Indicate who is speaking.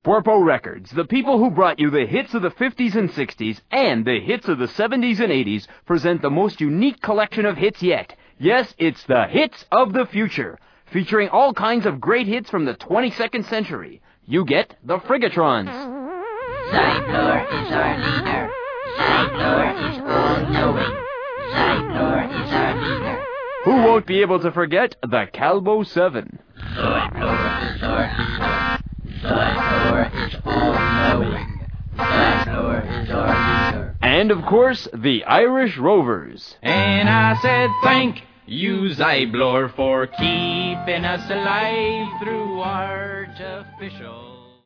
Speaker 1: Porpo Records, the people who brought you the hits of the 50s and 60s and the hits of the 70s and 80s, present the most unique collection of hits yet. Yes, it's the Hits of the Future, featuring all kinds of great hits from the 22nd century. You get the Frigatrons.
Speaker 2: Zyplor is our leader. Zyplor is all-knowing. Zyplor is our leader.
Speaker 1: Who won't be able to forget the Calbo 7?
Speaker 2: Zyplor is our leader. Zyplor is all-knowing. Zyplor is our leader.
Speaker 1: And, of course, the Irish Rovers.
Speaker 3: And I said thank you, Zyplor, for keeping us alive through artificial